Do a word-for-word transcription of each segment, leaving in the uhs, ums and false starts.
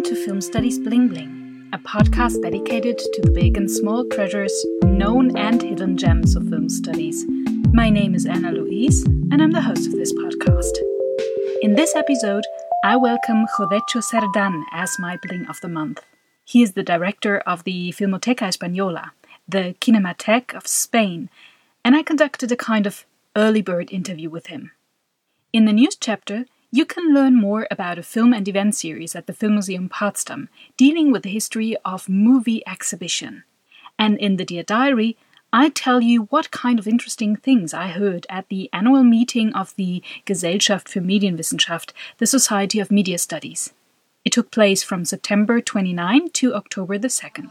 Welcome to Film Studies Bling Bling, a podcast dedicated to the big and small treasures, known and hidden gems of film studies. My name is Anna Louise, and I'm the host of this podcast. In this episode, I welcome Jodecho Cerdán as my Bling of the Month. He is the director of the Filmoteca Española, the Cinematheque of Spain, and I conducted a kind of early bird interview with him. In the news chapter, you can learn more about a film and event series at the Filmmuseum Potsdam, dealing with the history of movie exhibition. And in the Dear Diary, I tell you what kind of interesting things I heard at the annual meeting of the Gesellschaft für Medienwissenschaft, the Society of Media Studies. It took place from September twenty-ninth to October the second.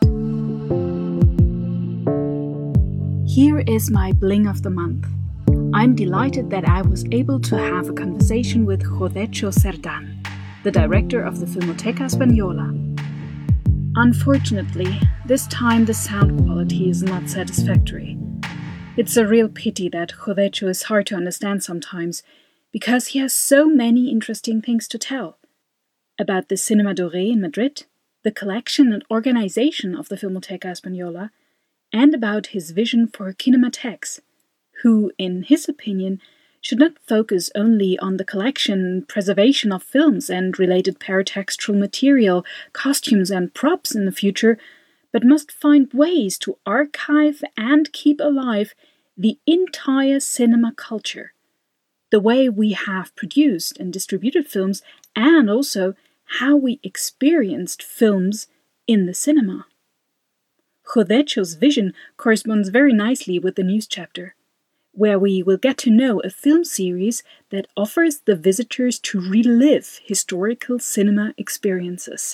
Here is my Bling of the Month. I'm delighted that I was able to have a conversation with Jodecho Cerdán, the director of the Filmoteca Española. Unfortunately, this time the sound quality is not satisfactory. It's a real pity that Jodecho is hard to understand sometimes, because he has so many interesting things to tell. About the Cinema Doré in Madrid, the collection and organization of the Filmoteca Española, and about his vision for kinematheques, who, in his opinion, should not focus only on the collection and preservation of films and related paratextual material, costumes and props in the future, but must find ways to archive and keep alive the entire cinema culture, the way we have produced and distributed films, and also how we experienced films in the cinema. Jodecho's vision corresponds very nicely with the news chapter, where we will get to know a film series that offers the visitors to relive historical cinema experiences.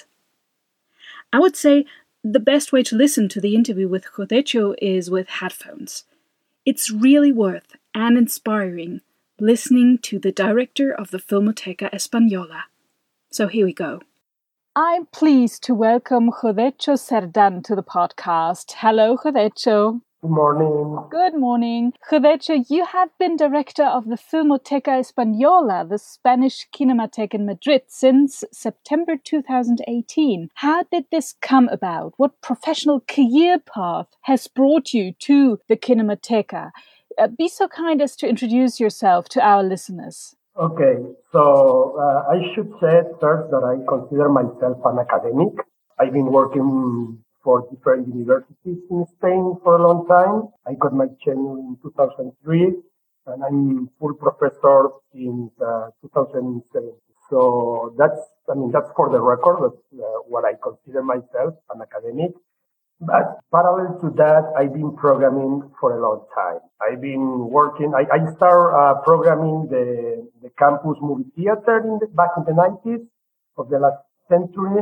I would say the best way to listen to the interview with Jodecho is with headphones. It's really worth and inspiring listening to the director of the Filmoteca Española. So here we go. I'm pleased to welcome Jodecho Cerdán to the podcast. Hello, Jodecho. Good morning. Good morning. Jodecho, you have been director of the Filmoteca Española, the Spanish Cinematheque in Madrid, since September two thousand eighteen. How did this come about? What professional career path has brought you to the Cinematheca? Uh, be so kind as to introduce yourself to our listeners. Okay, so uh, I should say first that I consider myself an academic. I've been working for different universities in Spain for a long time. I got my tenure in two thousand three, and I'm full professor since uh, two thousand seven. So that's, I mean, that's for the record. That's uh, what I consider myself, an academic. But parallel to that, I've been programming for a long time. I've been working, I, I started uh, programming the, the campus movie theater in the, back in the nineties of the last century.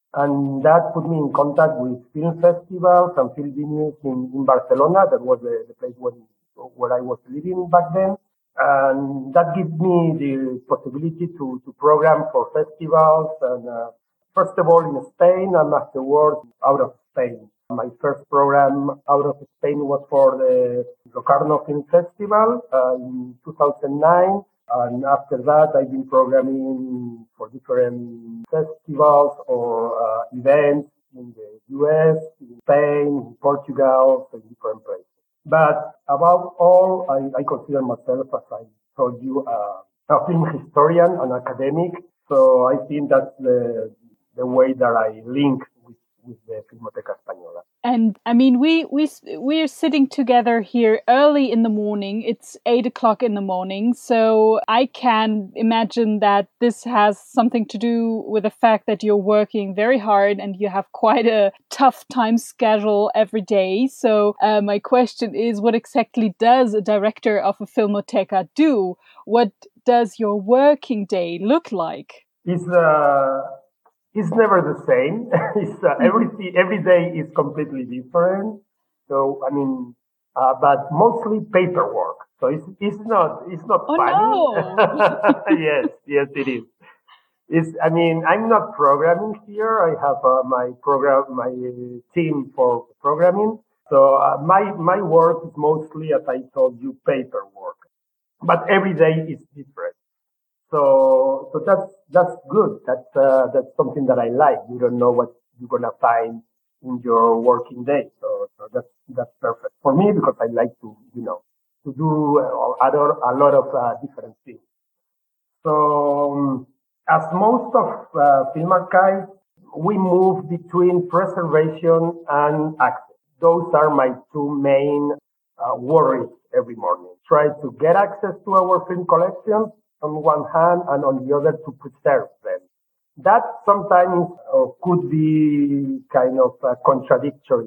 And that put me in contact with film festivals and film venues in, in Barcelona. That was the, the place where, where I was living back then. And that gives me the possibility to, to program for festivals. And uh, first of all in Spain and afterwards out of Spain. My first program out of Spain was for the Locarno Film Festival uh, in two thousand nine. And after that, I've been programming for different festivals or uh, events in the U S, in Spain, in Portugal, in different places. But above all, I, I consider myself, as I told you, uh, a film historian, an academic. So I think that's the the way that I link with, with the Filmoteca Española. And I mean, we we we're sitting together here early in the morning. It's eight o'clock in the morning, so I can imagine that this has something to do with the fact that you're working very hard and you have quite a tough time schedule every day. So uh, my question is, what exactly does a director of a Filmoteca do? What does your working day look like? It's uh. It's never the same. it's, uh, every, every day is completely different. So, I mean, uh, but mostly paperwork. So it's, it's not, it's not oh, funny. No. yes, yes, it is. It's, I mean, I'm not programming here. I have uh, my program, my team for programming. So uh, my, my work is mostly, as I told you, paperwork. But every day is different. So so that's, that's good. That's, uh, that's something that I like. You don't know what you're going to find in your working day. So, so that's, that's perfect for me because I like to, you know, to do uh, other, a lot of uh, different things. So, um, as most of uh, film archives, we move between preservation and access. Those are my two main uh, worries every morning. Try to get access to our film collections on one hand and on the other to preserve them. That sometimes uh, could be kind of uh, contradictory,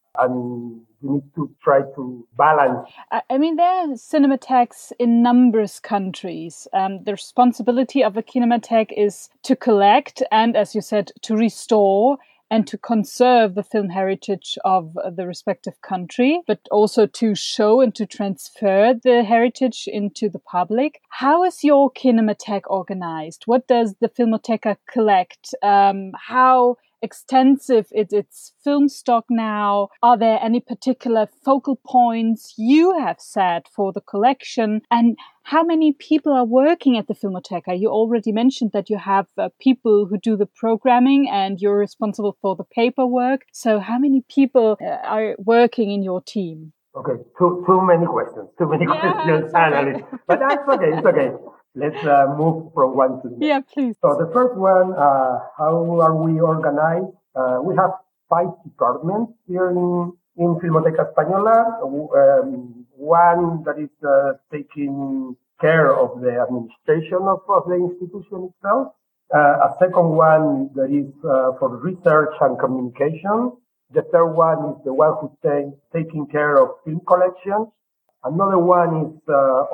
and you need to try to balance. I mean, there are cinematheques in numerous countries. Um, the responsibility of a kinematheque is to collect and, as you said, to restore and to conserve the film heritage of the respective country, but also to show and to transfer the heritage into the public. How is your kinematheque organized? What does the Filmoteca collect? Um, how extensive is its film stock now? Are there any particular focal points you have set for the collection? And how many people are working at the Filmoteca? You already mentioned that you have uh, people who do the programming and you're responsible for the paperwork. So how many people uh, are working in your team? Okay, too too many questions, too many yeah, questions, Annalise. But that's okay, it's okay. Let's uh, move from one to the next. Yeah, please. So the first one, uh, how are we organized? Uh, we have five departments here in, in Filmoteca Española. Um, one that is uh, taking care of the administration of, of the institution itself. Uh, a second one that is uh, for research and communication. The third one is the one who's take, taking care of film collections. Another one is uh,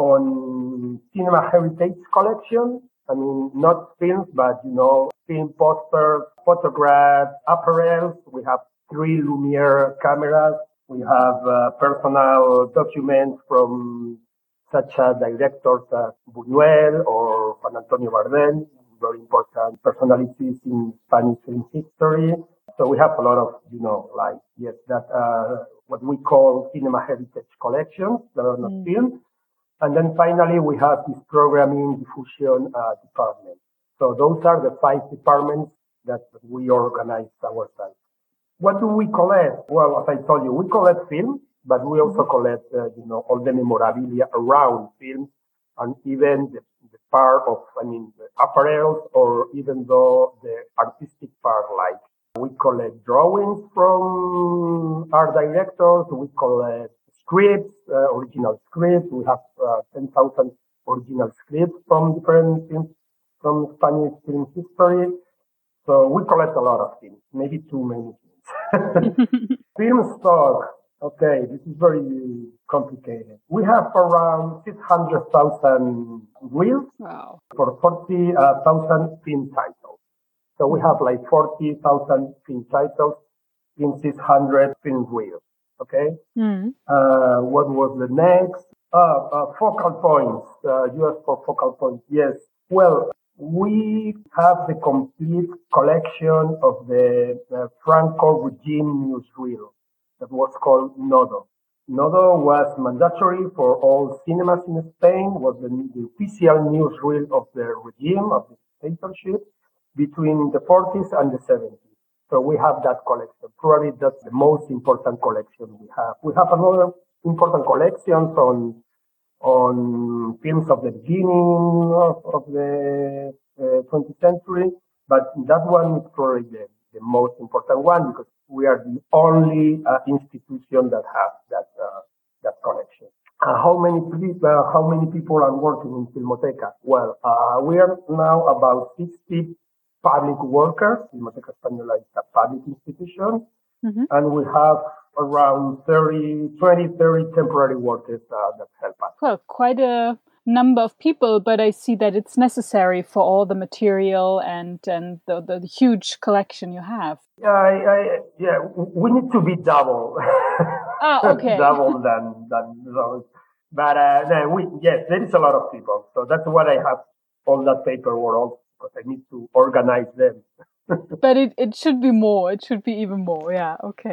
on cinema heritage collection. I mean, not films, but, you know, film posters, photographs, apparels. We have three Lumiere cameras. We have uh, personal documents from such as directors as Buñuel or Juan Antonio Bardem, very important personalities in Spanish film history. So we have a lot of, you know, like, yes, that, uh, what we call cinema heritage collections that are not mm. filmed. And then finally, we have this programming diffusion uh, department. So those are the five departments that we organize ourselves. What do we collect? Well, as I told you, we collect films, but we also collect, uh, you know, all the memorabilia around films and even the, the part of, I mean, the apparels or even though the artistic part, like we collect drawings from our directors, we collect scripts, uh, original scripts. We have uh, ten thousand original scripts from different films, from Spanish film history. So we collect a lot of things, maybe too many things. Film stock. Okay, this is very complicated. We have around six hundred thousand reels wow. for forty thousand film titles. So we have like forty thousand film titles in six hundred film reels. Okay. Mm. Uh, what was the next? Uh, uh, focal points. Uh, U S for focal points. Yes. Well, we have the complete collection of the, the Franco regime newsreel that was called Nodo. Nodo was mandatory for all cinemas in Spain, was the, the official newsreel of the regime, of the dictatorship, between the forties and the seventies. So we have that collection. Probably that's the most important collection we have. We have another important collections on on films of the beginning of, of the uh, twentieth century, but that one is probably the, the most important one because we are the only uh, institution that has that uh, that collection. Uh, how many people? Uh, how many people are working in Filmoteca? Well, uh, we are now about sixty public workers. Filmoteca Española is a public institution, mm-hmm. and we have around thirty, twenty, thirty temporary workers uh, that help us. Well, quite a number of people, but I see that it's necessary for all the material and and the, the, the huge collection you have. Yeah, I, I, yeah, we need to be double. Oh, okay. double than than those. But uh, no, we yes, there is a lot of people, so that's what I have all that paperwork because I need to organize them. But it, it should be more. It should be even more. Yeah. Okay.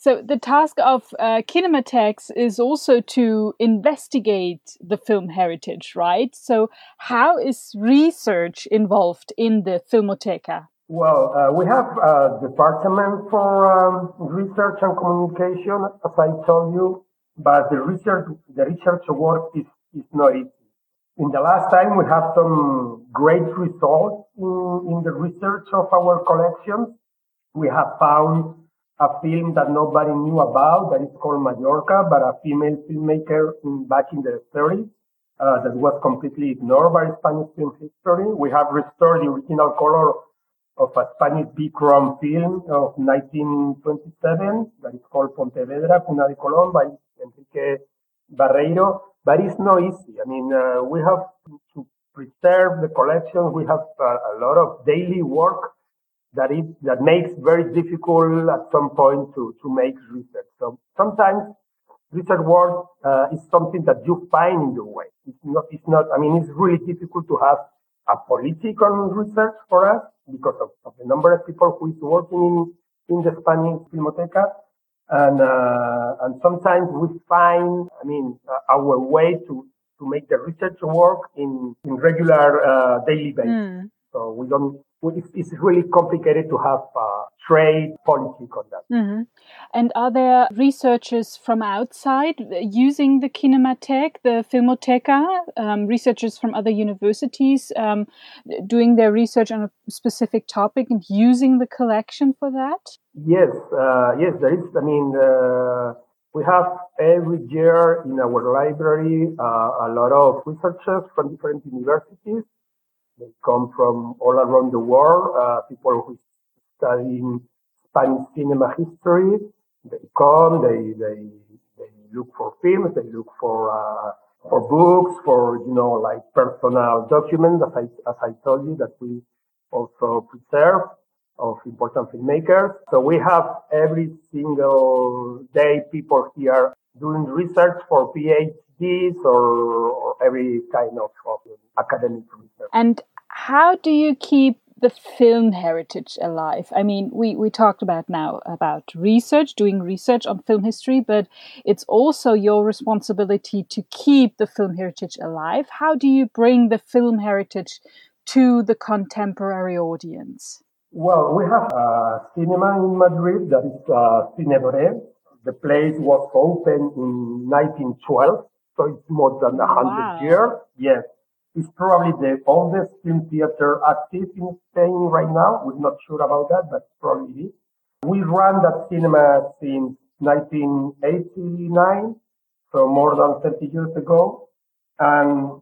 So the task of uh, Kinematheques is also to investigate the film heritage, right? So how is research involved in the Filmoteca? Well, uh, we have a department for um, research and communication, as I told you, but the research, the research work is, is not easy. In the last time, we have some great results in, in the research of our collections. We have found a film that nobody knew about that is called Mallorca, but a female filmmaker in, back in the thirties uh, that was completely ignored by Spanish film history. We have restored the original color of a Spanish B-Chrome film of nineteen twenty-seven that is called Pontevedra, Cuna de Colón by Enrique Barreiro. But it's not easy. I mean, uh, we have to preserve the collection. We have uh, a lot of daily work that it that makes very difficult at some point to to make research. So sometimes research work uh, is something that you find in your way. It's not. It's not. I mean, it's really difficult to have a political research for us because of, of the number of people who is working in in the Spanish Filmoteca, and uh, and sometimes we find. I mean, uh, our way to to make the research work in in regular uh, daily basis. Mm. So we don't. It's, it's really complicated to have uh, trade policy on that. Mm-hmm. And are there researchers from outside using the Kinematheque, the Filmoteca, um, researchers from other universities um, doing their research on a specific topic and using the collection for that? Yes, uh, yes, there is. I mean, uh, we have every year in our library uh, a lot of researchers from different universities. They come from all around the world, uh, people who studying Spanish cinema history. They come, they, they, they look for films, they look for, uh, for books, for, you know, like personal documents, as I, as I told you, that we also preserve of important filmmakers. So we have every single day people here doing research for PhDs or, or every kind of, of academic research. And how do you keep the film heritage alive? I mean, we, we talked about now about research, doing research on film history, but it's also your responsibility to keep the film heritage alive. How do you bring the film heritage to the contemporary audience? Well, we have a cinema in Madrid that is uh, Cinebre. The place was opened in nineteen twelve, so it's more than a hundred wow. years. Yes. It's probably the oldest film theater active in Spain right now. We're not sure about that, but probably it is. We ran that cinema since nineteen eighty-nine, so more than thirty years ago. And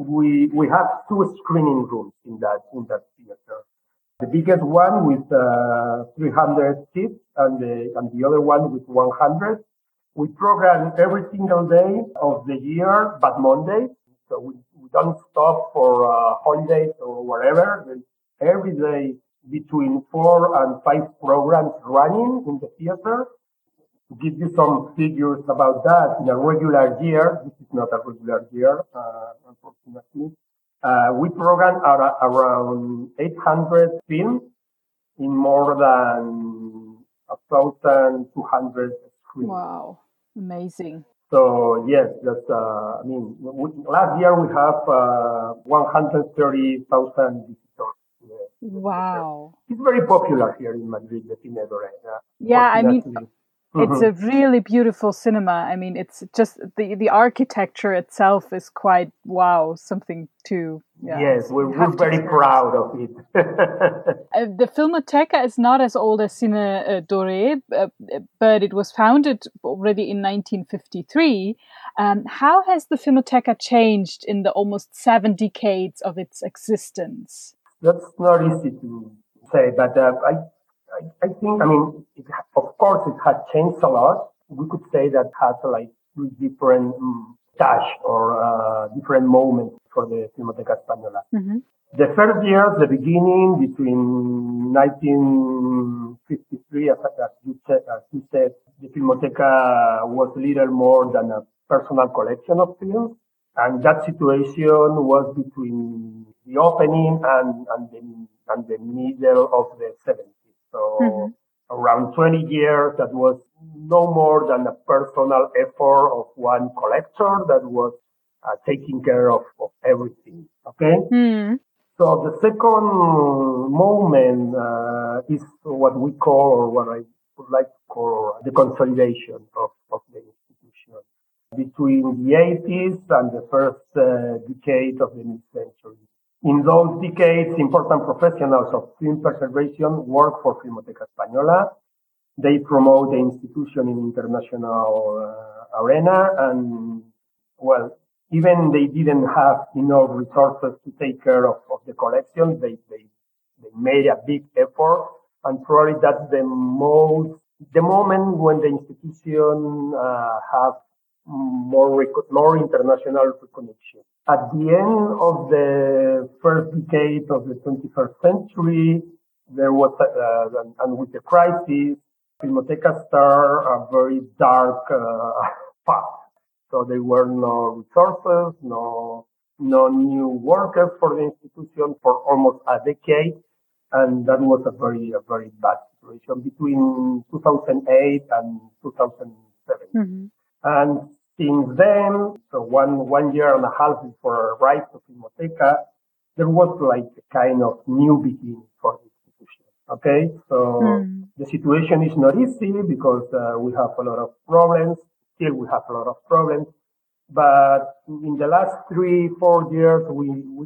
we we have two screening rooms in that in that theater. The biggest one with uh, three hundred seats, and the and the other one with one hundred. We program every single day of the year, but Mondays. So we, we don't stop for uh, holidays or whatever. There's every day between four and five programs running in the theater. To give you some figures about that, in a regular year, this is not a regular year, uh, unfortunately, uh, we program ar- around eight hundred films in more than one thousand two hundred screens. Wow, amazing. So yes, that's, uh, I mean, we, last year we have uh, one hundred thirty thousand visitors. Yeah. Wow. It's very popular here in Madrid, the Cinebre. Uh, yeah, I mean, it's a really beautiful cinema. I mean, it's just the, the architecture itself is quite wow, something to. Yeah, yes, we're, we're very proud of it. uh, the Filmoteca is not as old as Cine uh, Doré, uh, but it was founded already in nineteen fifty-three. Um, how has the Filmoteca changed in the almost seven decades of its existence? That's not easy to say, but uh, I, I, I think, I mean, it, of course, it has changed a lot. We could say that it has like three different um, touch or uh, different moments for the Filmoteca Española. Mm-hmm. The first years, the beginning between nineteen fifty-three, as, as, you said, as you said, the Filmoteca was little more than a personal collection of films. And that situation was between the opening and, and, the, and the middle of the seventies. So mm-hmm. around twenty years, that was no more than a personal effort of one collector that was uh, taking care of, of everything. Okay. Mm. So the second moment uh, is what we call, or what I would like to call, the consolidation of, of the institution between the eighties and the first uh, decade of the new century. In those decades, important professionals of film preservation work for Filmoteca Española. They promote the institution in international uh, arena, and well, even they didn't have enough resources to take care of, of the collection. They, they they made a big effort, and probably that's the most the moment when the institution uh, have more rec- more international recognition. At the end of the first decade of the twenty-first century, there was uh, and, and with the crisis, Filmoteca started a very dark uh, path. So there were no resources, no no new workers for the institution for almost a decade, and that was a very a very bad situation between two thousand eight and two thousand seven. Mm-hmm. And since then, so one one year and a half before I arrived to Filmoteca, there was like a kind of new beginning for the institution. Okay, so Mm. the situation is not easy because uh, we have a lot of problems. Still, we have a lot of problems. But in the last three, four years, we, we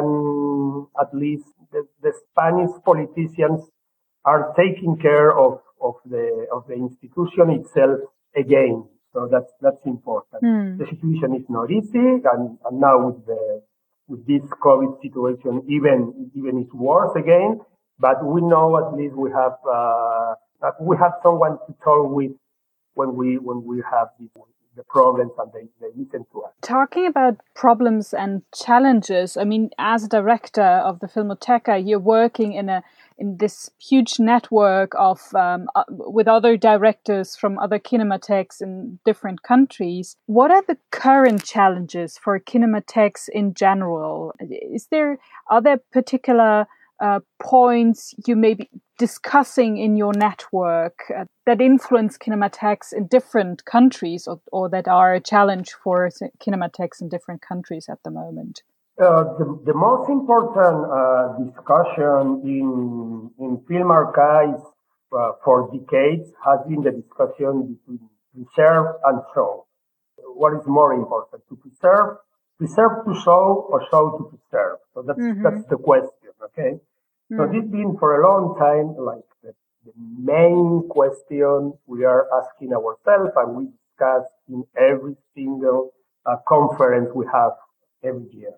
can at least the, the Spanish politicians are taking care of, of the of the institution itself again. So that's that's important. Mm. The situation is not easy, and, and now with the with this COVID situation, even even it's worse again. But we know at least we have uh, we have someone to talk with when we when we have this, the problems, and they, they listen to us. Talking about problems and challenges, I mean, as a director of the Filmoteca, you're working in a in this huge network of um, uh, with other directors from other kinematheques in different countries. What are the current challenges for kinematheques in general? Is there are there particular uh, points you may be discussing in your network uh, that influence kinematheques in different countries, or, or that are a challenge for kinematheques in different countries at the moment? Uh, the, the most important uh, discussion in in film archives uh, for decades has been the discussion between preserve and show. What is more important, to preserve, preserve to show, or show to preserve? So that's Mm-hmm. that's the question. Okay. So Mm. this has been for a long time like the, the main question we are asking ourselves, and we discuss in every single uh, conference we have every year.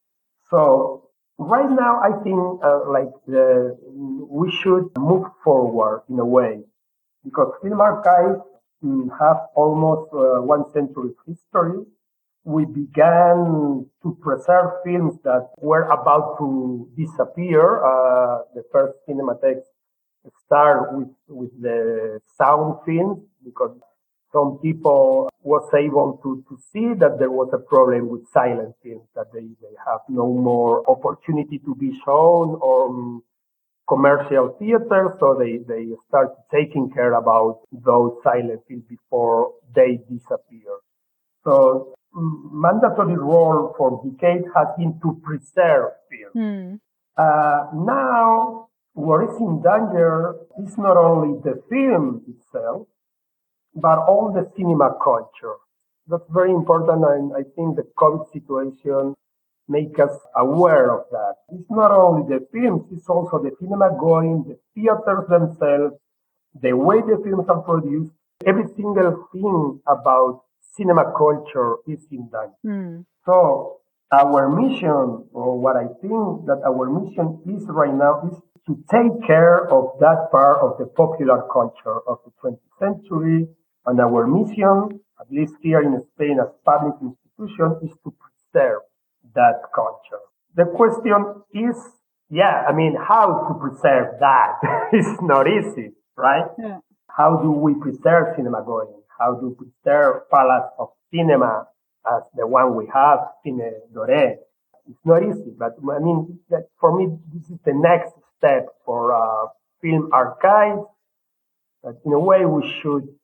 So right now, I think uh, like the, we should move forward in a way, because film archives mm, have almost uh, one century of history. We began to preserve films that were about to disappear. Uh, the first cinematheques start with with the sound films, because some people was able to, to see that there was a problem with silent films, that they, they have no more opportunity to be shown on commercial theaters, so they, they start taking care about those silent films before they disappear. So mandatory role for decades has been to preserve film. Mm. Uh, now, what is in danger is not only the film itself, but all the cinema culture. That's very important, and I think the COVID situation make us aware of that. It's not only the films, it's also the cinema going, the theaters themselves, the way the films are produced. Every single thing about cinema culture is in that. Mm. So our mission, or what I think that our mission is right now, is to take care of that part of the popular culture of the twentieth century. And our mission, at least here in Spain as public institution, is to preserve that culture. The question is, yeah, I mean, how to preserve that? It's not easy, right? Yeah. How do we preserve cinema going? How do we preserve Palace of Cinema as the one we have, Cine Doré? It's not easy, but I mean, that for me, this is the next step for uh, film archives. That in a way, we should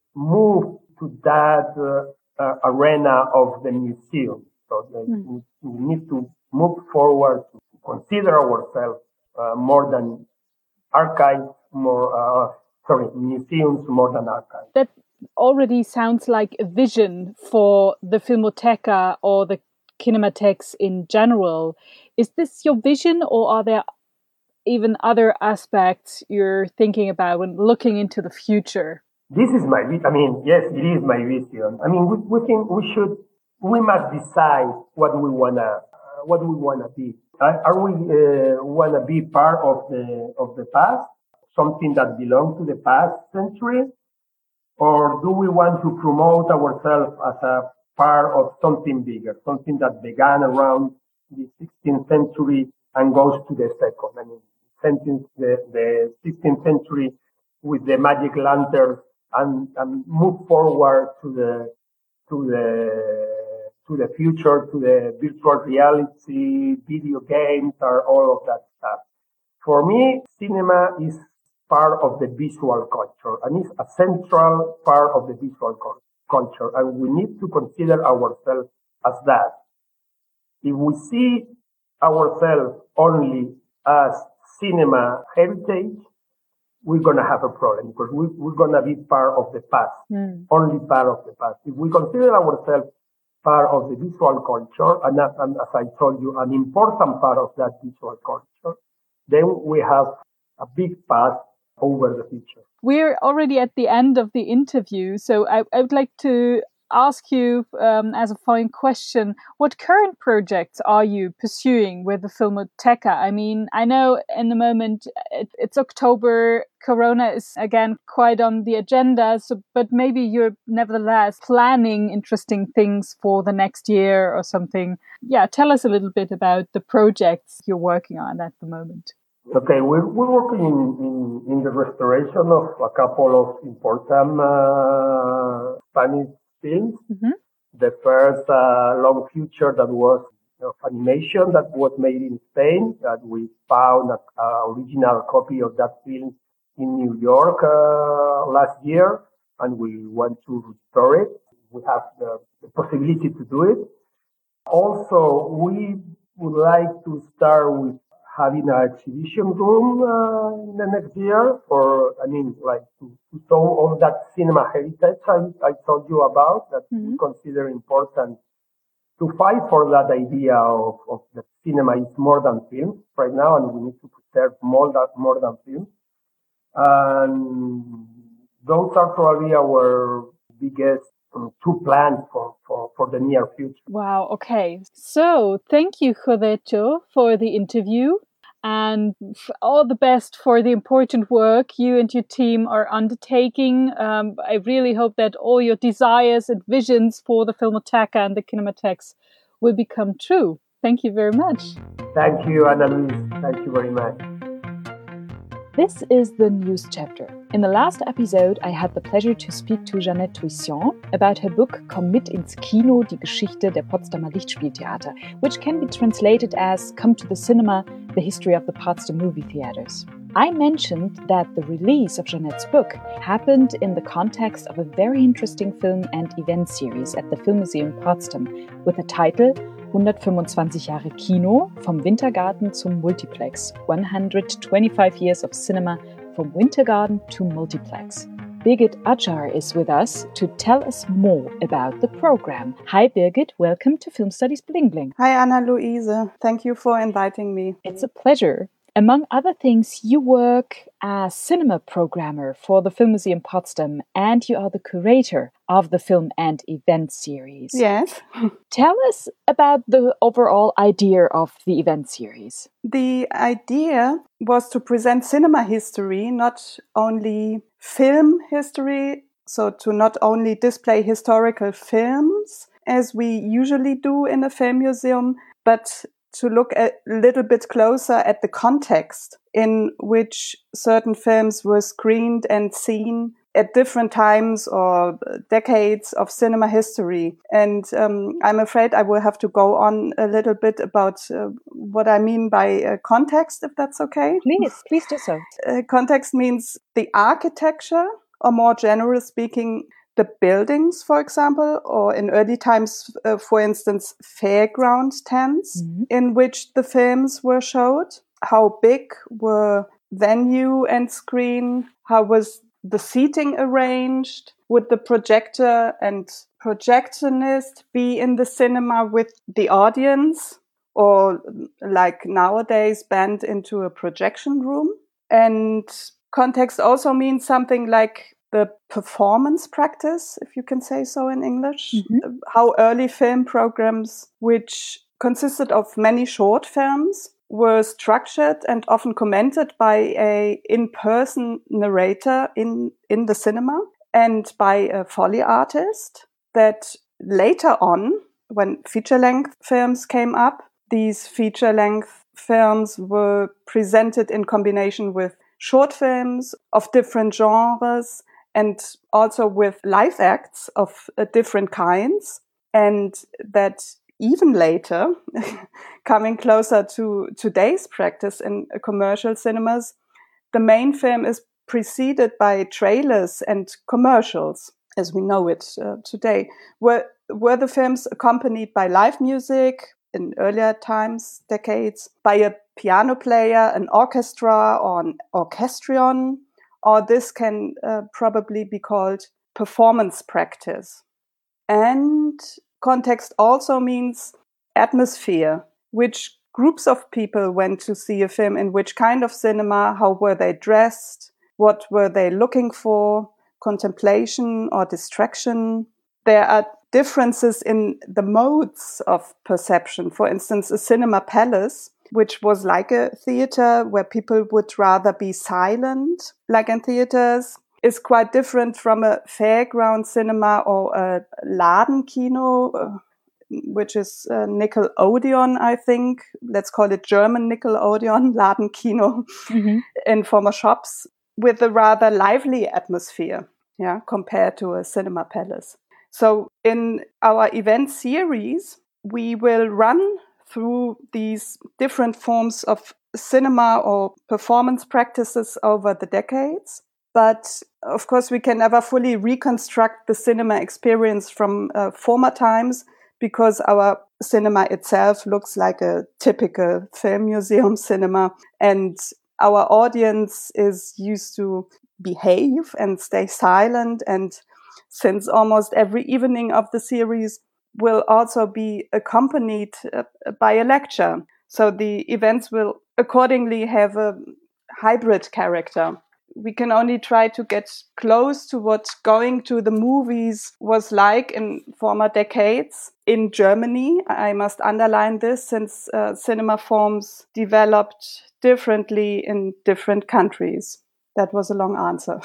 move to that uh, uh, arena of the museum. So mm. we, we need to move forward to consider ourselves uh, more than archives, more uh, sorry, museums more than archives. That already sounds like a vision for the Filmoteca or the Kinematheques in general. Is this your vision, or are there even other aspects you're thinking about when looking into the future? This is my, I mean, yes, it is my vision. I mean, we, we think we should, we must decide what we wanna, uh, what we wanna be. Are, are we uh, wanna be part of the of the past, something that belongs to the past century, or do we want to promote ourselves as a part of something bigger, something that began around the sixteenth century and goes to the second? I mean, the, the sixteenth century with the magic lanterns and, and move forward to the to the to the future, to the virtual reality, video games, or all of that stuff. For me, cinema is part of the visual culture and is a central part of the visual culture, and we need to consider ourselves as that. If we see ourselves only as cinema heritage, we're going to have a problem because we, we're going to be part of the past, mm. only part of the past. If we consider ourselves part of the visual culture, and, and as I told you, an important part of that visual culture, then we have a big path over the future. We're already at the end of the interview, so I, I would like to ask you um, as a following question, what current projects are you pursuing with the Filmoteca? I mean, I know in the moment it, it's October, Corona is again quite on the agenda, so but maybe you're nevertheless planning interesting things for the next year or something. Yeah, tell us a little bit about the projects you're working on at the moment. Okay, we're, we're working in, in, in the restoration of a couple of important uh, Spanish films. Mm-hmm. The first uh, long feature that was of animation that was made in Spain, that we found an original copy of that film in New York uh, last year, and we want to restore it. We have the, the possibility to do it. Also, we would like to start with having an exhibition room uh, in the next year for, I mean, like to, to show all that cinema heritage I, I told you about that mm-hmm. we consider important to fight for that idea of, of the cinema is more than film right now, and we need to preserve more than, more than film. And those are probably our biggest um, two plans for, for, for the near future. Wow, okay. So thank you, Josecho, for the interview. And all the best for the important work you and your team are undertaking. Um, I really hope that all your desires and visions for the Filmoteca and the Kinematheques will become true. Thank you very much. Thank you, Ana Luis. Thank you very much. This is the news chapter. In the last episode, I had the pleasure to speak to Jeanette Tuisson about her book Komm mit ins Kino, die Geschichte der Potsdamer Lichtspieltheater, which can be translated as Come to the Cinema, the History of the Potsdam Movie Theaters. I mentioned that the release of Jeanette's book happened in the context of a very interesting film and event series at the Filmmuseum Potsdam with the title hundertfünfundzwanzig Jahre Kino, vom Wintergarten zum Multiplex, one hundred twenty-five years of cinema from Wintergarten to Multiplex. Birgit Acar is with us to tell us more about the program. Hi Birgit, welcome to Film Studies Bling Bling. Hi Ana Luise, thank you for inviting me. It's a pleasure. Among other things, you work as cinema programmer for the Filmmuseum Potsdam, and you are the curator of the film and event series. Yes. Tell us about the overall idea of the event series. The idea was to present cinema history, not only film history, so to not only display historical films, as we usually do in a film museum, but to look a little bit closer at the context in which certain films were screened and seen at different times or decades of cinema history. And um, I'm afraid I will have to go on a little bit about uh, what I mean by uh, context, if that's okay. Please, please do so. Uh, context means the architecture, or more generally speaking, the buildings, for example, or in early times, uh, for instance, fairground tents mm-hmm. in which the films were showed. How big were venue and screen? How was the seating arranged? Would the projector and projectionist be in the cinema with the audience, or like nowadays banned into a projection room? And context also means something like the performance practice, if you can say so in English. Mm-hmm. How early film programs, which consisted of many short films, were structured and often commented by a in-person narrator in, in the cinema and by a Foley artist, that later on, when feature-length films came up, these feature-length films were presented in combination with short films of different genres and also with live acts of uh, different kinds. And that even later, coming closer to today's practice in uh, commercial cinemas, the main film is preceded by trailers and commercials, as we know it uh, today. Were, were the films accompanied by live music in earlier times, decades, by a piano player, an orchestra, or an orchestrion, or this can uh, probably be called performance practice. And context also means atmosphere, which groups of people went to see a film, in which kind of cinema, how were they dressed, what were they looking for, contemplation or distraction. There are differences in the modes of perception. For instance, a cinema palace, which was like a theater where people would rather be silent, like in theaters, is quite different from a fairground cinema or a Ladenkino, uh, which is uh, Nickelodeon, I think. Let's call it German Nickelodeon, Ladenkino, mm-hmm. in former shops, with a rather lively atmosphere, yeah, compared to a cinema palace. So in our event series, we will run through these different forms of cinema or performance practices over the decades. But of course, we can never fully reconstruct the cinema experience from uh, former times, because our cinema itself looks like a typical film museum cinema, and our audience is used to behave and stay silent. And since almost every evening of the series will also be accompanied uh, by a lecture, so the events will accordingly have a hybrid character. We can only try to get close to what going to the movies was like in former decades in Germany. I must underline this, since uh, cinema forms developed differently in different countries. That was a long answer.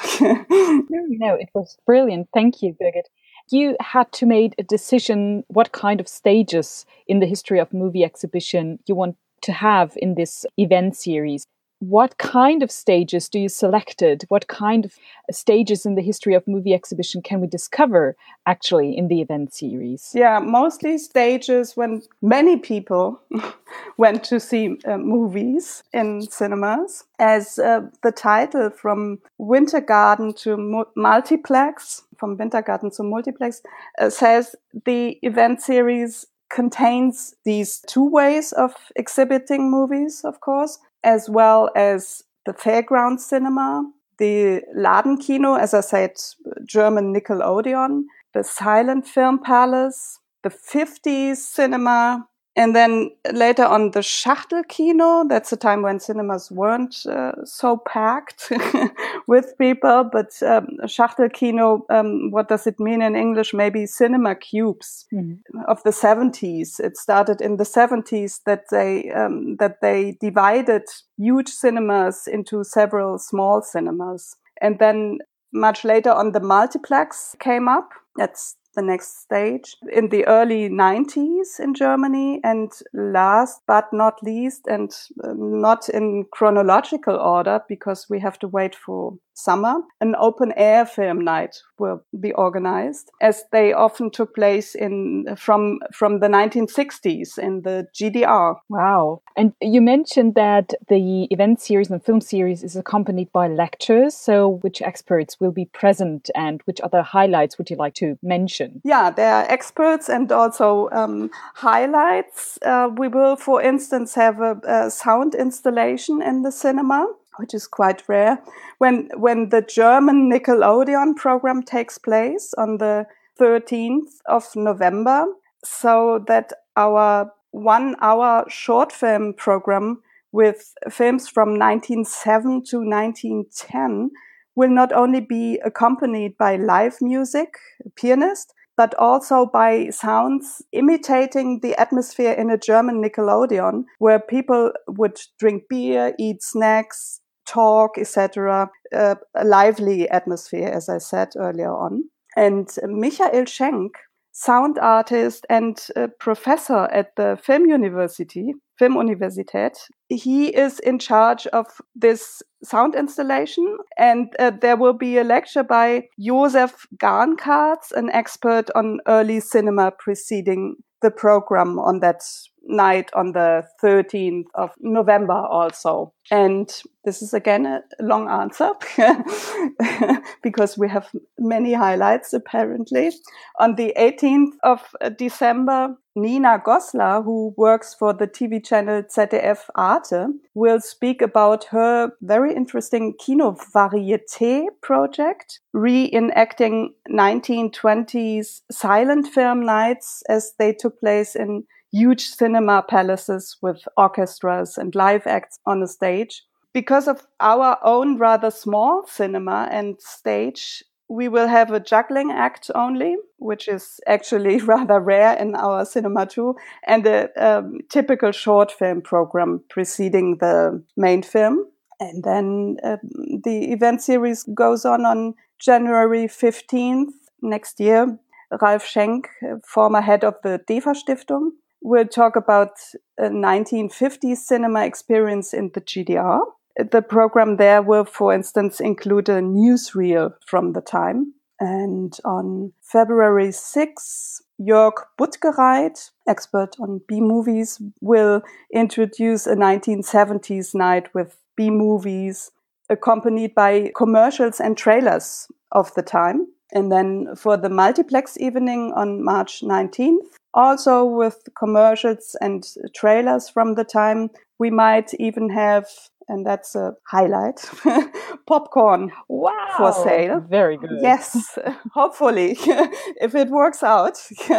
no, no, it was brilliant. Thank you, Birgit. You had to make a decision what kind of stages in the history of movie exhibition you want to have in this event series. What kind of stages do you selected? What kind of stages in the history of movie exhibition can we discover actually in the event series? Yeah, mostly stages when many people went to see uh, movies in cinemas. As uh, the title From Wintergarten to Mu- Multiplex, from Wintergarten to Multiplex, uh, says, the event series contains these two ways of exhibiting movies, of course, as well as the fairground cinema, the Ladenkino, as I said, German Nickelodeon, the silent film palace, the fifties cinema, and then later on the Schachtelkino. That's a time when cinemas weren't uh, so packed with people, but um, Schachtelkino, um, what does it mean in English? Maybe cinema cubes mm-hmm. of the seventies. It started in the seventies that they um, that they divided huge cinemas into several small cinemas. And then much later on, the multiplex came up. That's the next stage in the early nineties in Germany. And last but not least, and uh, not in chronological order, because we have to wait for summer, an open-air film night will be organized, as they often took place in from from the nineteen sixties in the G D R. Wow. And you mentioned that the event series and film series is accompanied by lectures. So which experts will be present and which other highlights would you like to mention? Yeah, there are experts and also um, highlights. Uh, we will, for instance, have a, a sound installation in the cinema, which is quite rare. When when the German Nickelodeon program takes place on the thirteenth of November, so that our one-hour short film program with films from nineteen oh seven to nineteen ten will not only be accompanied by live music, a pianist, but also by sounds imitating the atmosphere in a German Nickelodeon, where people would drink beer, eat snacks, talk, et cetera. Uh, a lively atmosphere, as I said earlier on. And Michael Schenk, sound artist and uh, professor at the Film University, Filmuniversität, he is in charge of this sound installation. And uh, there will be a lecture by Josef Garnkarts, an expert on early cinema preceding the program on that night on the thirteenth of November also. And this is again a long answer because we have many highlights apparently. On the eighteenth of December, Nina Goslar, who works for the T V channel Z D F Arte, will speak about her very interesting Kino Varieté project, reenacting nineteen twenties silent film nights as they took place in huge cinema palaces with orchestras and live acts on a stage. Because of our own rather small cinema and stage, we will have a juggling act only, which is actually rather rare in our cinema too, and a um, typical short film program preceding the main film. And then uh, the event series goes on on January fifteenth next year. Ralf Schenk, former head of the DEFA Stiftung, will talk about a nineteen fifties cinema experience in the G D R. The program there will, for instance, include a newsreel from the time. And on February sixth, Jörg Buttgereit, expert on B-movies, will introduce a nineteen seventies night with B-movies, accompanied by commercials and trailers of the time. And then for the multiplex evening on March nineteenth, also with commercials and trailers from the time, we might even have, and that's a highlight, popcorn wow, for sale. Very good. Yes, hopefully, if it works out.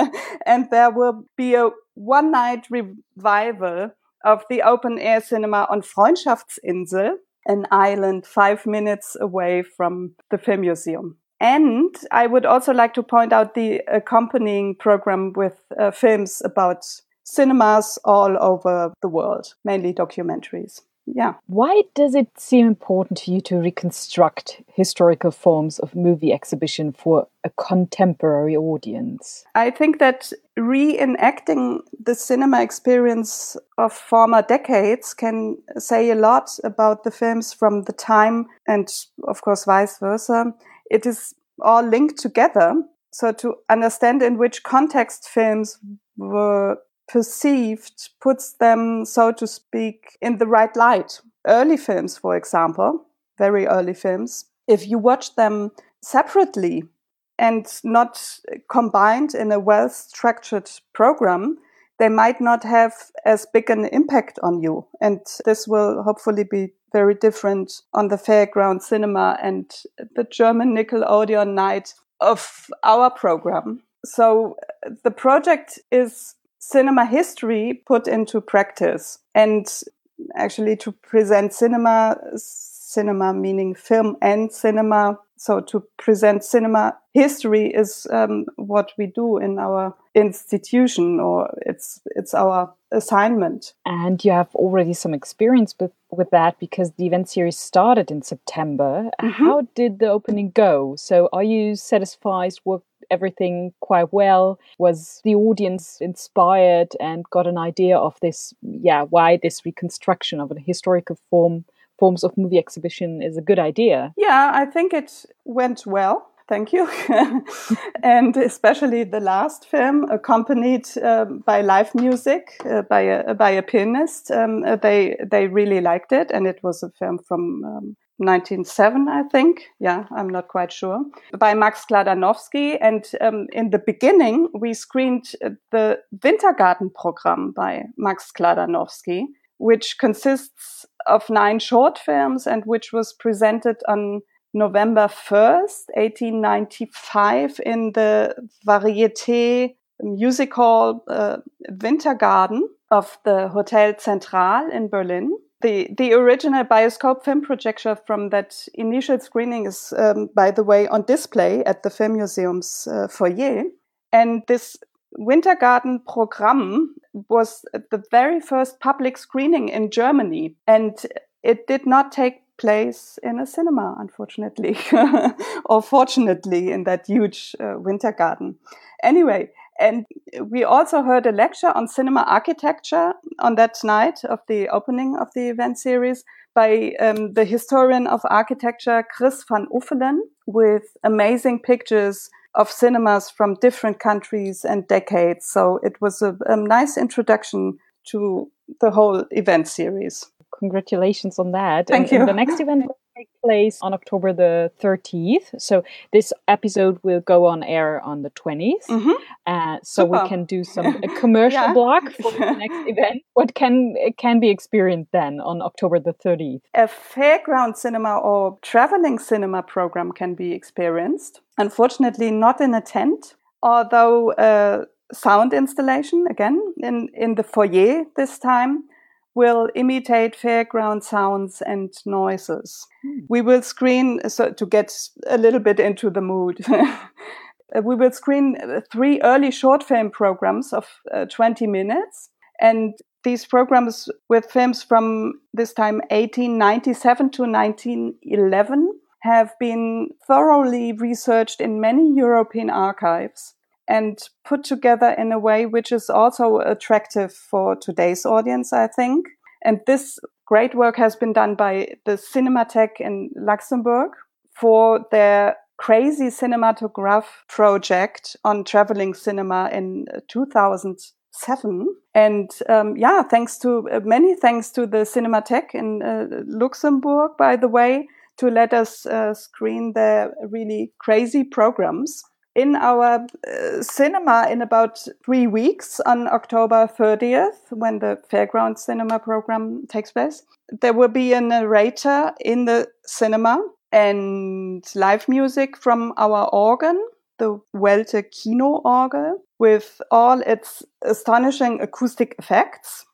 And there will be a one-night revival of the open-air cinema on Freundschaftsinsel, an island five minutes away from the Film Museum. And I would also like to point out the accompanying program with uh, films about cinemas all over the world, mainly documentaries. Yeah. Why does it seem important to you to reconstruct historical forms of movie exhibition for a contemporary audience? I think that reenacting the cinema experience of former decades can say a lot about the films from the time, and of course vice versa. It is all linked together. So to understand in which context films were perceived puts them, so to speak, in the right light. Early films, for example, very early films, if you watch them separately and not combined in a well-structured program, they might not have as big an impact on you. And this will hopefully be very different on the Fairground Cinema and the German Nickelodeon night of our program. So the project is cinema history put into practice, and actually to present cinema, cinema meaning film and cinema. So to present cinema history is um, what we do in our institution, or it's it's our assignment. And you have already some experience with, with that because the event series started in September. Mm-hmm. How did the opening go? So are you satisfied with everything quite well? Was the audience inspired and got an idea of this, yeah, why this reconstruction of a historical form forms of movie exhibition is a good idea. Yeah, I think it went well. Thank you. And especially the last film, accompanied uh, by live music uh, by a by a pianist. Um, they they really liked it, and it was a film from um, nineteen oh seven, I think. Yeah, I'm not quite sure. By Max Kladanowski, and um, in the beginning we screened the Wintergarten-Programm by Max Kladanowski, which consists of nine short films and which was presented on November first, eighteen ninety-five, in the Varieté Music Hall uh, Wintergarten of the Hotel Central in Berlin. The, the original Bioscope film projector from that initial screening is, um, by the way, on display at the Film Museum's uh, foyer. And this Wintergarten Programm was the very first public screening in Germany. And it did not take place in a cinema, unfortunately, or fortunately, in that huge uh, Wintergarten. Anyway, and we also heard a lecture on cinema architecture on that night of the opening of the event series by um, the historian of architecture, Chris van Uffelen, with amazing pictures of cinemas from different countries and decades. So it was a, a nice introduction to the whole event series. Congratulations on that. Thank and, you. And the next event will take place on October the thirtieth. So this episode will go on air on the twentieth. Mm-hmm. Uh, so Super. we can do some a commercial Yeah. block for the next event. What can can be experienced then on October the thirtieth? A fairground cinema or traveling cinema program can be experienced. Unfortunately, not in a tent, although a sound installation, again, in, in the foyer this time, will imitate fairground sounds and noises. Hmm. We will screen, so to get a little bit into the mood, we will screen three early short film programs of uh, twenty minutes. And these programs with films from this time eighteen ninety-seven to nineteen eleven have been thoroughly researched in many European archives and put together in a way which is also attractive for today's audience, I think. And this great work has been done by the Cinematheque in Luxembourg for their Crazy Cinematograph project on traveling cinema in two thousand seven. And um, yeah, thanks to uh, many thanks to the Cinematheque in uh, Luxembourg, by the way, to let us uh, screen their really crazy programs in our uh, cinema in about three weeks on October thirtieth, when the Fairground Cinema program takes place. There will be a narrator in the cinema and live music from our organ, the Welte Kino Orgel, with all its astonishing acoustic effects.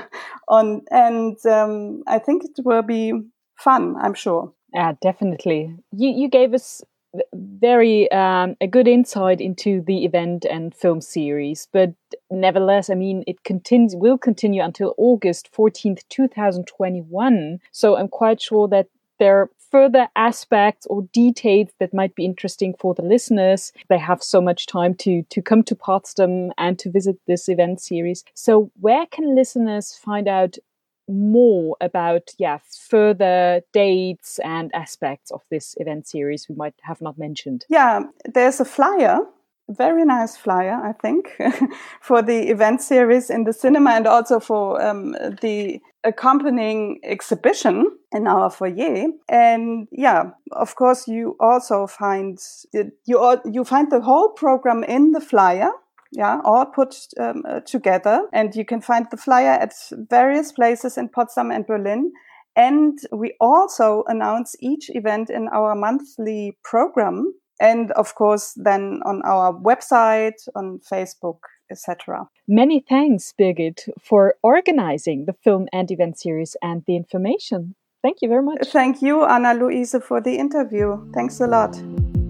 on, and um, I think it will be fun, I'm sure. Yeah, definitely. You you gave us very um, a good insight into the event and film series, but nevertheless, I mean, it continues will continue until August fourteenth, twenty twenty-one. So I'm quite sure that there are further aspects or details that might be interesting for the listeners. They have so much time to to come to Potsdam and to visit this event series. So where can listeners find out more about yeah further dates and aspects of this event series we might have not mentioned? Yeah, there's a flyer, a very nice flyer, I think, for the event series in the cinema and also for um, the accompanying exhibition in our foyer. And yeah, of course, you also find you all, you find the whole program in the flyer. Yeah, all put um, uh, together. And you can find the flyer at various places in Potsdam and Berlin. And we also announce each event in our monthly program. And of course, then on our website, on Facebook, et cetera. Many thanks, Birgit, for organizing the film and event series and the information. Thank you very much. Thank you, Anna-Luise, for the interview. Thanks a lot.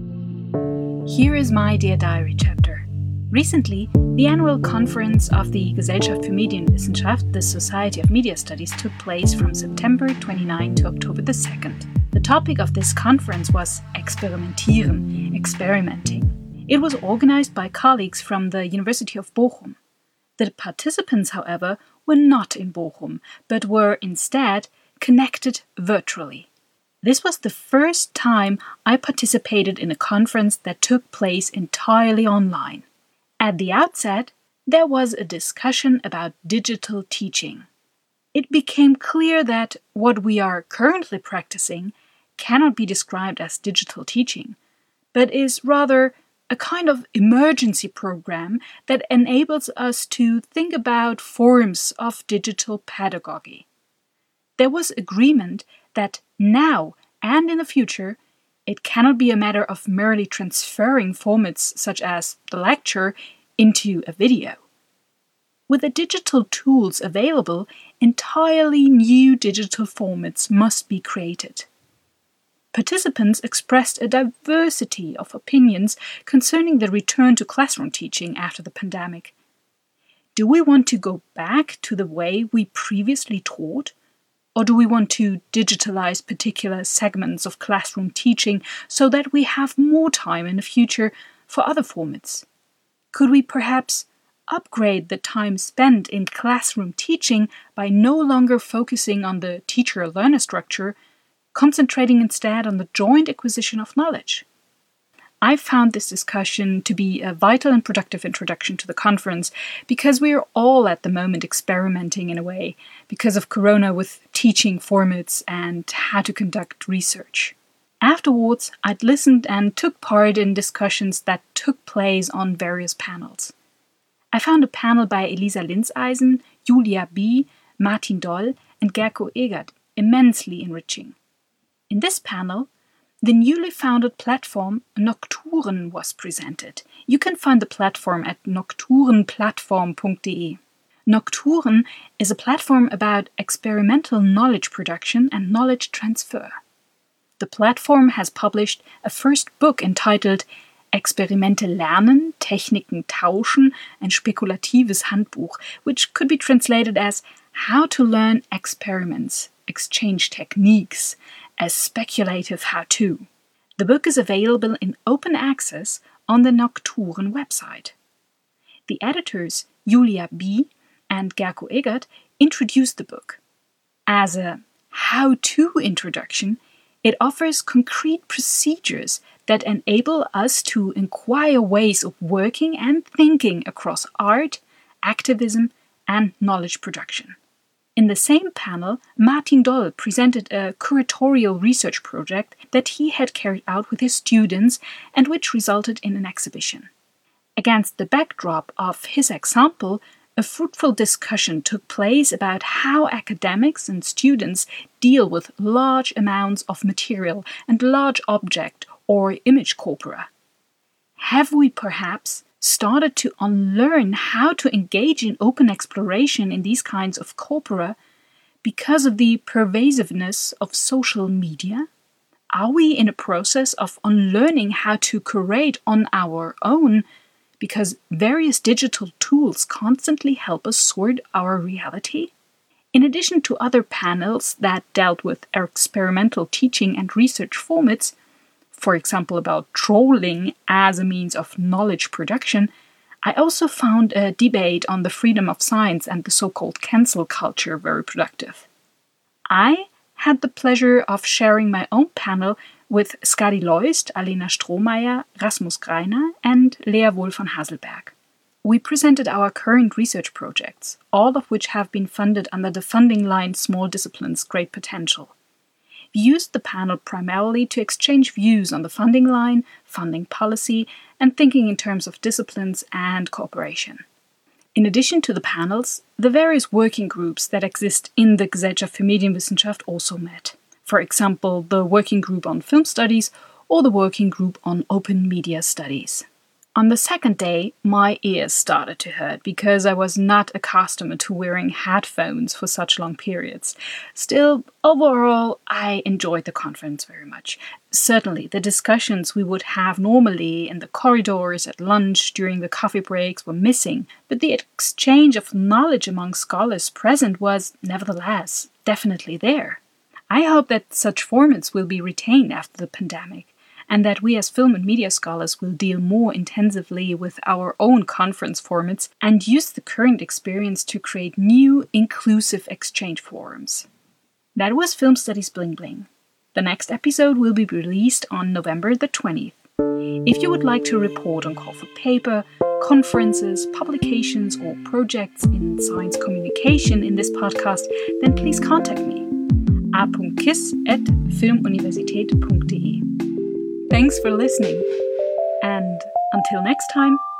Here is my Dear Diary chapter. Recently, the annual conference of the Gesellschaft für Medienwissenschaft, the Society of Media Studies, took place from September twenty-ninth to October the second. The topic of this conference was Experimentieren, experimenting. It was organized by colleagues from the University of Bochum. The participants, however, were not in Bochum, but were instead connected virtually. This was the first time I participated in a conference that took place entirely online. At the outset, there was a discussion about digital teaching. It became clear that what we are currently practicing cannot be described as digital teaching, but is rather a kind of emergency program that enables us to think about forms of digital pedagogy. There was agreement that now and in the future, it cannot be a matter of merely transferring formats such as the lecture into a video. With the digital tools available, entirely new digital formats must be created. Participants expressed a diversity of opinions concerning the return to classroom teaching after the pandemic. Do we want to go back to the way we previously taught? Or do we want to digitalize particular segments of classroom teaching so that we have more time in the future for other formats? Could we perhaps upgrade the time spent in classroom teaching by no longer focusing on the teacher-learner structure, concentrating instead on the joint acquisition of knowledge? I found this discussion to be a vital and productive introduction to the conference because we are all at the moment experimenting in a way because of Corona with teaching formats and how to conduct research. Afterwards, I'd listened and took part in discussions that took place on various panels. I found a panel by Elisa Linseisen, Julia B., Martin Doll, and Gerko Egert immensely enriching. In this panel, the newly founded platform Nocturen was presented. You can find the platform at nocturenplattform punkt de. Nocturen is a platform about experimental knowledge production and knowledge transfer. The platform has published a first book entitled Experimente lernen, Techniken tauschen, ein spekulatives Handbuch, which could be translated as How to Learn Experiments, Exchange Techniques, a speculative how-to. The book is available in open access on the Nocturen website. The editors, Julia B. and Gerko Egert, introduced the book. As a how-to introduction, it offers concrete procedures that enable us to inquire ways of working and thinking across art, activism, and knowledge production. In the same panel, Martin Doll presented a curatorial research project that he had carried out with his students and which resulted in an exhibition. Against the backdrop of his example, a fruitful discussion took place about how academics and students deal with large amounts of material and large object or image corpora. Have we perhaps started to unlearn how to engage in open exploration in these kinds of corpora because of the pervasiveness of social media? Are we in a process of unlearning how to curate on our own because various digital tools constantly help us sort our reality? In addition to other panels that dealt with experimental teaching and research formats, for example about trolling as a means of knowledge production, I also found a debate on the freedom of science and the so-called cancel culture very productive. I had the pleasure of sharing my own panel with Skadi Leust, Alena Strohmeier, Rasmus Greiner, and Lea Wohl von Haselberg. We presented our current research projects, all of which have been funded under the funding line Small Disciplines Great Potential. We used the panel primarily to exchange views on the funding line, funding policy, and thinking in terms of disciplines and cooperation. In addition to the panels, the various working groups that exist in the Gesellschaft für Medienwissenschaft also met. For example, the Working Group on Film Studies or the Working Group on Open Media Studies. On the second day, my ears started to hurt because I was not accustomed to wearing headphones for such long periods. Still, overall, I enjoyed the conference very much. Certainly, the discussions we would have normally in the corridors, at lunch, during the coffee breaks were missing, but the exchange of knowledge among scholars present was, nevertheless, definitely there. I hope that such formats will be retained after the pandemic, and that we as film and media scholars will deal more intensively with our own conference formats and use the current experience to create new, inclusive exchange forums. That was Film Studies Bling Bling. The next episode will be released on November the twentieth. If you would like to report on call for paper, conferences, publications, or projects in science communication in this podcast, then please contact me. a punkt kiss at filmuniversitet punkt de. Thanks for listening, and until next time.